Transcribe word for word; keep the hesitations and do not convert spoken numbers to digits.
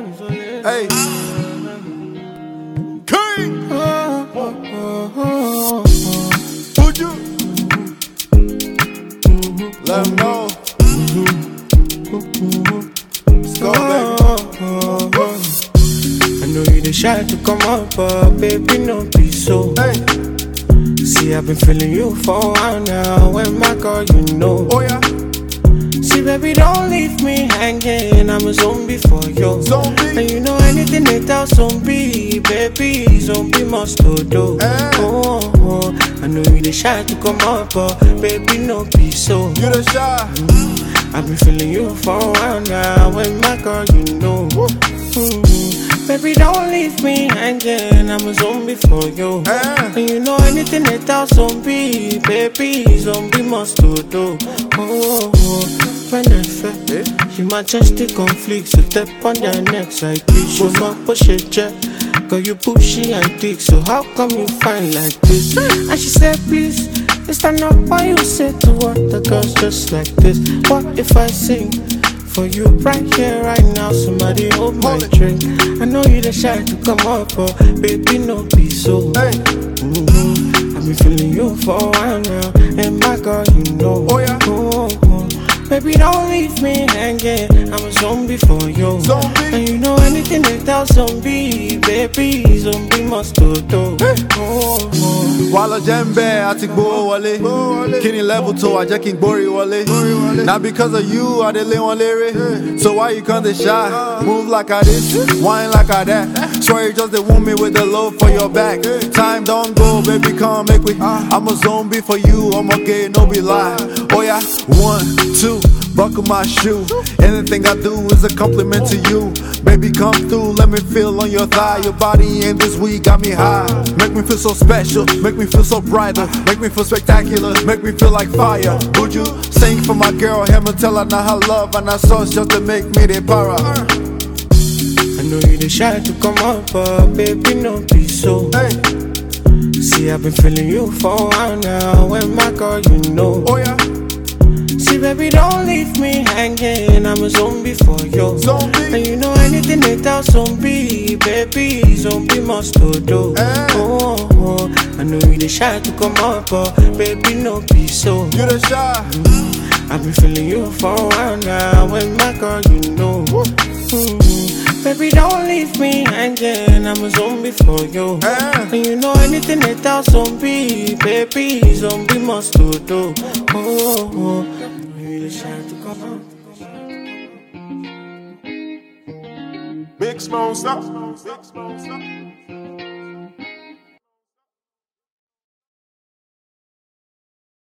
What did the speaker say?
Hey, King, would you let him know? Let's go, baby. I know you the shy to come up, but baby, no be so. Hey, see, I've been feeling you for a while now. When my girl, you know. oh yeah. See, baby, don't leave me hanging. I'm a zombie for you. Zombie. And you know anything they tell zombie, baby, zombie must do. Eh. Oh, oh, I know you the shy to come up, but baby, no be so. You the shy. Mm, I've been feeling you for a while now. When my girl, you know. Mm, baby, don't leave me hanging. I'm a zombie for you. Eh. And you know anything they tell zombie, baby, zombie must do. Oh, oh. When I fell, you majestic conflict, so step on their necks like this. You not push it, yeah. Girl, you pushy and thick, so how come you find like this? And she said, please, it's not what you said to what the girls just like this. What if I sing for you right here, right now? Somebody hold my drink. I know you the shy to come up, but baby, no be so. Hey, Mm-hmm. I've been feeling you for a while now, and my girl, you know. oh yeah. Oh, oh. Baby, don't leave me hanging. I'm a zombie for you. Zombie. And you know anything they tell zombie, baby, zombie must do. Hey. Oh, oh. Wala Jembe, I take Bo Wale. Kini level two, I jack King Bori Wale. Not because of you, I did lay one lyric. So why you come this shy? Move like I this, wine like I that. Swear you just the woman with the love for your back. Time don't go, baby, come make we. I'm a zombie for you, I'm okay, no be lie. Oh yeah, one, two, buckle my shoe. Anything I do is a compliment to you. Baby, come through, let me feel on your thigh. Your body in this week got me high. Make me feel so special, make me feel so brighter, make me feel spectacular, make me feel like fire. Would you sing for my girl, him and tell her now her love and her sauce just to make me the para? I know you the shy to come up, but baby, no be so. Hey, see, I've been feeling you for a while now. When my girl, you know. oh yeah. See, baby, don't leave me hanging. I'm a zombie for you. Zombie. And you know anything they tell zombie, baby, zombie must do. Eh. Oh, oh, I know you the shy to come up, but baby, no be so. You the shy. Mm, I've been feeling you for a while now. When my girl, you know. Mm, baby, don't leave me hanging. I'm a zombie for you. Eh. And you know anything they tell zombie, baby, zombie must do. Oh, oh. You shy to come up. Big Smoke, stop. Big Smoke, stop.